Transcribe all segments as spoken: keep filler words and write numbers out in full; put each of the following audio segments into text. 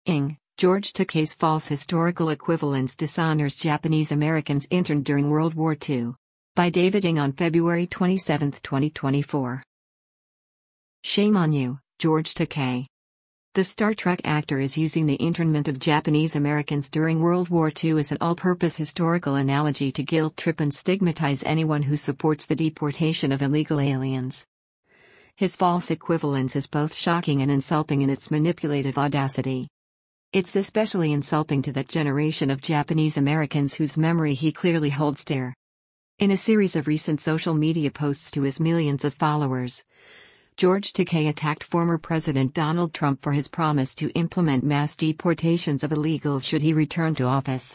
Ing. George Takei's false historical equivalence dishonors Japanese Americans interned during World War Two. By David Ing on February twenty-seventh, twenty twenty-four. Shame on you, George Takei. The Star Trek actor is using the internment of Japanese Americans during World War Two as an all-purpose historical analogy to guilt-trip and stigmatize anyone who supports the deportation of illegal aliens. His false equivalence is both shocking and insulting in its manipulative audacity. It's especially insulting to that generation of Japanese Americans whose memory he clearly holds dear. In a series of recent social media posts to his millions of followers, George Takei attacked former President Donald Trump for his promise to implement mass deportations of illegals should he return to office.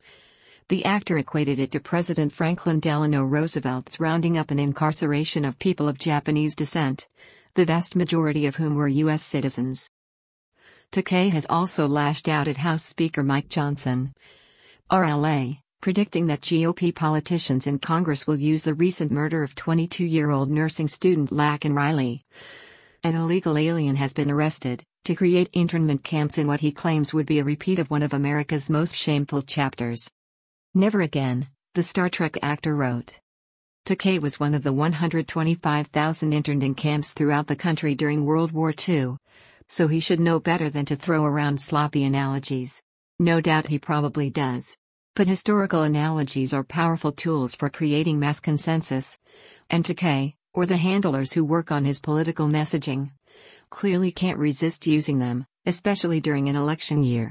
The actor equated it to President Franklin Delano Roosevelt's rounding up and incarceration of people of Japanese descent, the vast majority of whom were U S citizens. Takei has also lashed out at House Speaker Mike Johnson, R L A, predicting that G O P politicians in Congress will use the recent murder of twenty-two-year-old nursing student Laken Riley, an illegal alien has been arrested, to create internment camps in what he claims would be a repeat of one of America's most shameful chapters. Never again, the Star Trek actor wrote. Takei was one of the one hundred twenty-five thousand interned in camps throughout the country during World War Two, so he should know better than to throw around sloppy analogies. No doubt he probably does. But historical analogies are powerful tools for creating mass consensus, and Takei, or the handlers who work on his political messaging, clearly can't resist using them, especially during an election year.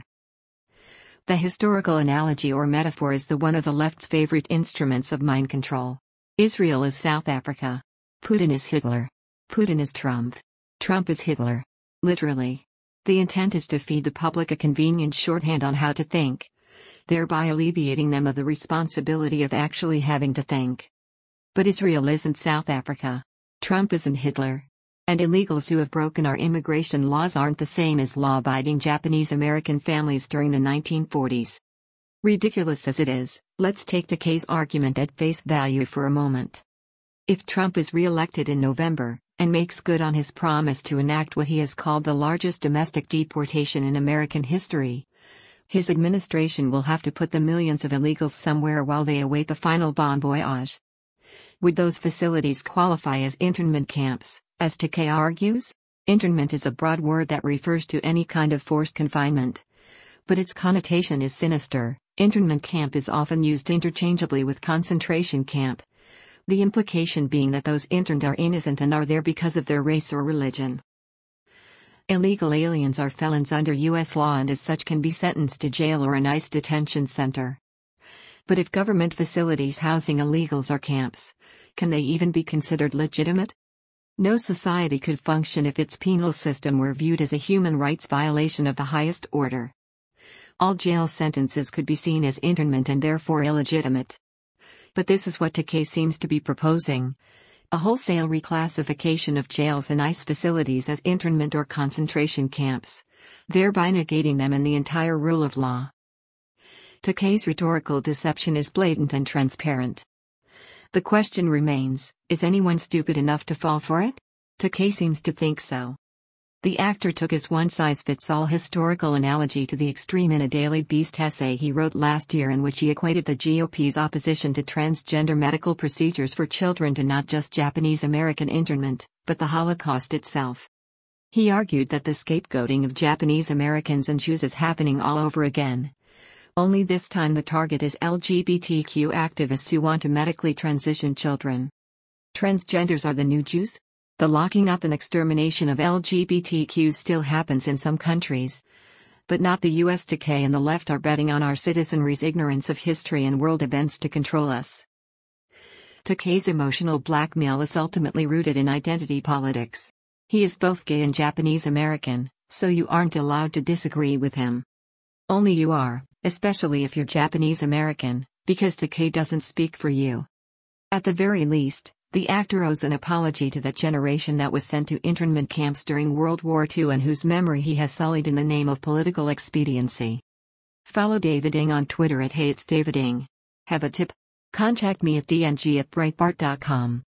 The historical analogy or metaphor is the one of the left's favorite instruments of mind control. Israel is South Africa. Putin is Hitler. Putin is Trump. Trump is Hitler. Literally. The intent is to feed the public a convenient shorthand on how to think, thereby alleviating them of the responsibility of actually having to think. But Israel isn't South Africa. Trump isn't Hitler. And illegals who have broken our immigration laws aren't the same as law-abiding Japanese American families during the nineteen forties. Ridiculous as it is, let's take Takei's argument at face value for a moment. If Trump is re-elected in November, and makes good on his promise to enact what he has called the largest domestic deportation in American history, his administration will have to put the millions of illegals somewhere while they await the final bon voyage. Would those facilities qualify as internment camps, as Takei argues? Internment is a broad word that refers to any kind of forced confinement. But its connotation is sinister. Internment camp is often used interchangeably with concentration camp, the implication being that those interned are innocent and are there because of their race or religion. Illegal aliens are felons under U S law and as such can be sentenced to jail or an ICE detention center. But if government facilities housing illegals are camps, can they even be considered legitimate? No society could function if its penal system were viewed as a human rights violation of the highest order. All jail sentences could be seen as internment and therefore illegitimate. But this is what Takei seems to be proposing: a wholesale reclassification of jails and ICE facilities as internment or concentration camps, thereby negating them and the entire rule of law. Takei's rhetorical deception is blatant and transparent. The question remains, is anyone stupid enough to fall for it? Takei seems to think so. The actor took his one-size-fits-all historical analogy to the extreme in a Daily Beast essay he wrote last year, in which he equated the G O P's opposition to transgender medical procedures for children to not just Japanese American internment, but the Holocaust itself. He argued that the scapegoating of Japanese Americans and Jews is happening all over again. Only this time the target is L G B T Q activists who want to medically transition children. Transgenders are the new Jews? The locking up and extermination of L G B T Qs still happens in some countries, but not the U S. Takei and the left are betting on our citizenry's ignorance of history and world events to control us. Takei's emotional blackmail is ultimately rooted in identity politics. He is both gay and Japanese American, so you aren't allowed to disagree with him. Only you are, especially if you're Japanese American, because Takei doesn't speak for you. At the very least, the actor owes an apology to that generation that was sent to internment camps during World War Two and whose memory he has sullied in the name of political expediency. Follow David Ing on Twitter at Hey It's David Ing. Have a tip? Contact me at d n g at breitbart dot com.